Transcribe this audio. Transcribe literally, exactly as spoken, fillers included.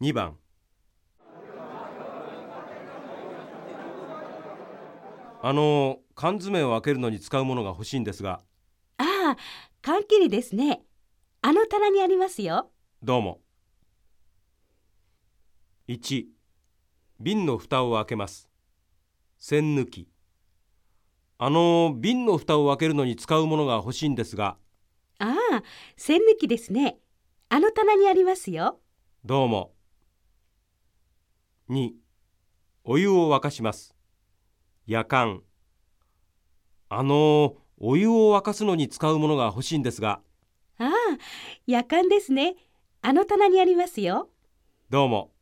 にばん。あの、缶詰を開けるのに使うものが欲しいんですが。 ああ、缶切りですね。あの棚にありますよ。 どうも。いち、瓶の蓋を開けます。栓抜き。あの、瓶の蓋を開けるのに使うものが欲しいんですが。 ああ、栓抜きですね。あの棚にありますよ。 どうも。に、お湯を沸かします。やかん。あの、お湯を沸かすのに使うものが欲しいんですが。 ああ、やかんですね。あの棚にありますよ。 どうも。